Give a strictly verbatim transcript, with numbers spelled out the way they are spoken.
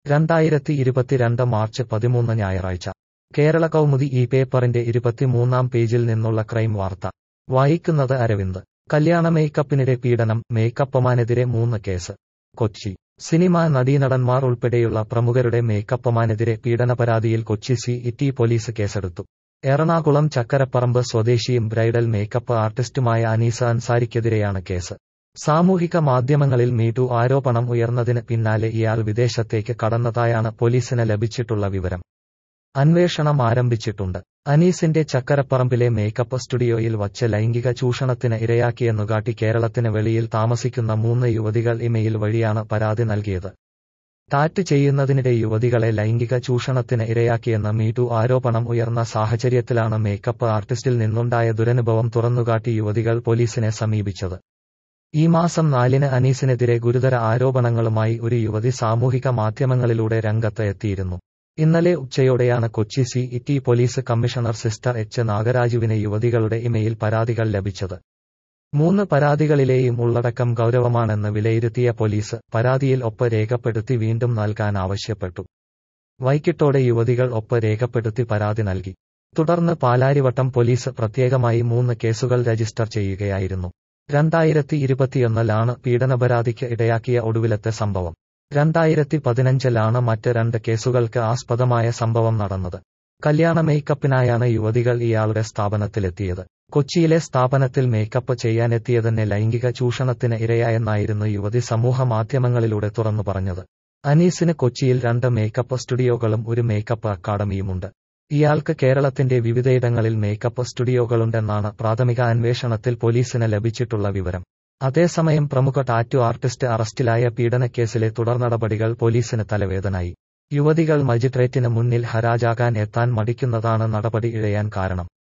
രണ്ടായിരത്തി ഇരുപത്തിരണ്ട് മാർച്ച് പതിമൂന്ന് ഞായറാഴ്ച കേരള കൗമുദി ഈ പേപ്പറിന്റെ ഇരുപത്തിമൂന്നാം പേജിൽ നിന്നുള്ള ക്രൈം വാർത്ത വായിക്കുന്നത് അരവിന്ദ്. കല്യാണ മേക്കപ്പിനിടെ പീഡനം, മേക്കപ്പമാനെതിരെ മൂന്ന് കേസ്. കൊച്ചി. സിനിമാ നടീനടന്മാർ ഉൾപ്പെടെയുള്ള പ്രമുഖരുടെ മേക്കപ്പമാനെതിരെ പീഡനപരാതിയിൽ കൊച്ചി സി ടി പോലീസ് കേസെടുത്തു. എറണാകുളം ചക്കരപ്പറമ്പ് സ്വദേശിയും ബ്രൈഡൽ മേക്കപ്പ് ആർട്ടിസ്റ്റുമായ അനീസ അൻസാരിക്കെതിരെയാണ് കേസ്. സാമൂഹിക മാധ്യമങ്ങളിൽ മീടു ആരോപണം ഉയർന്നതിന് പിന്നാലെ ഇയാൾ വിദേശത്തേക്ക് കടന്നതായാണ് പോലീസിന് ലഭിച്ചിട്ടുള്ള വിവരം. അന്വേഷണം ആരംഭിച്ചിട്ടുണ്ട്. അനീസിന്റെ ചക്കരപ്പറമ്പിലെ മേക്കപ്പ് സ്റ്റുഡിയോയിൽ വച്ച് ലൈംഗിക ചൂഷണത്തിന് ഇരയാക്കിയെന്നുകാട്ടി കേരളത്തിന് വെളിയിൽ താമസിക്കുന്ന മൂന്ന് യുവതികൾ ഇമെയിൽ വഴിയാണ് പരാതി നൽകിയത്. ടാറ്റ് ചെയ്യുന്നതിനിടെ യുവതികളെ ലൈംഗിക ചൂഷണത്തിന് ഇരയാക്കിയെന്ന മീടു ആരോപണം ഉയർന്ന സാഹചര്യത്തിലാണ് മേക്കപ്പ് ആർട്ടിസ്റ്റിൽ നിന്നുണ്ടായ ദുരനുഭവം തുറന്നുകാട്ടി യുവതികൾ പോലീസിനെ സമീപിച്ചത്. ഈ മാസം നാലിന് അനീസിനെതിരെ ഗുരുതര ആരോപണങ്ങളുമായി ഒരു യുവതി സാമൂഹിക മാധ്യമങ്ങളിലൂടെ രംഗത്ത് എത്തിയിരുന്നു. ഇന്നലെ ഉച്ചയോടെയാണ് Kochi city police commissioner സിസ്റ്റർ എച്ച് നാഗരാജുവിന് യുവതികളുടെ ഇമെയിൽ പരാതികൾ ലഭിച്ചത്. മൂന്ന് പരാതികളിലെയും ഉള്ളടക്കം ഗൗരവമാണെന്ന് വിലയിരുത്തിയ പോലീസ് പരാതിയിൽ ഒപ്പ് രേഖപ്പെടുത്തി വീണ്ടും നൽകാൻ ആവശ്യപ്പെട്ടു. വൈകിട്ടോടെ യുവതികൾ ഒപ്പ് രേഖപ്പെടുത്തി പരാതി നൽകി. തുടർന്ന് പാലാരിവട്ടം പോലീസ് പ്രത്യേകമായി മൂന്ന് കേസുകൾ രജിസ്റ്റർ ചെയ്യുകയായിരുന്നു. രണ്ടായിരത്തി ഇരുപത്തിയൊന്നിലാണ് പീഡനപരാതിക്ക് ഇടയാക്കിയ ഒടുവിലത്തെ സംഭവം. രണ്ടായിരത്തി പതിനഞ്ചിലാണ് മറ്റ് രണ്ട് കേസുകൾക്ക് ആസ്പദമായ സംഭവം നടന്നത്. കല്യാണ മേക്കപ്പിനായാണ് യുവതികൾ ഇയാളുടെ സ്ഥാപനത്തിലെത്തിയത്. കൊച്ചിയിലെ സ്ഥാപനത്തിൽ മേക്കപ്പ് ചെയ്യാനെത്തിയതന്നെ ലൈംഗിക ചൂഷണത്തിന് ഇരയായെന്നായിരുന്നു യുവതി സമൂഹ മാധ്യമങ്ങളിലൂടെ തുറന്നു പറഞ്ഞത്. അനീസിന് കൊച്ചിയിൽ രണ്ട് മേക്കപ്പ് സ്റ്റുഡിയോകളും ഒരു മേക്കപ്പ് അക്കാദമിയുമുണ്ട്. ഇയാൾക്ക് കേരളത്തിന്റെ വിവിധയിടങ്ങളിൽ മേക്കപ്പ് സ്റ്റുഡിയോകളുണ്ടെന്നാണ് പ്രാഥമിക അന്വേഷണത്തിൽ പോലീസിന് ലഭിച്ചിട്ടുള്ള വിവരം. അതേസമയം പ്രമുഖ ടാറ്റു ആർട്ടിസ്റ്റ് അറസ്റ്റിലായ പീഡനക്കേസിലെ തുടർനടപടികൾ പോലീസിന് തലവേദനയായി. യുവതികൾ മജിസ്ട്രേറ്റിന് മുന്നിൽ ഹാജരാകാൻ എത്താൻ മടിക്കുന്നതാണ് നടപടി ഇഴയാൻ കാരണം.